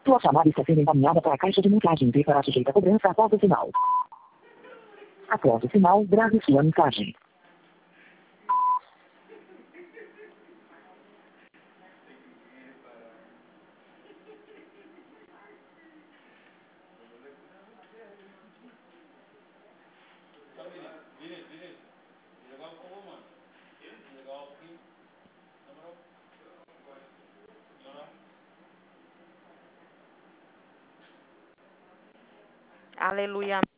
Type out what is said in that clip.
Sua chamada está sendo encaminhada para a caixa de mensagem e será sujeita a cobrança após o sinal. Após o sinal, grave sua mensagem. Aleluia.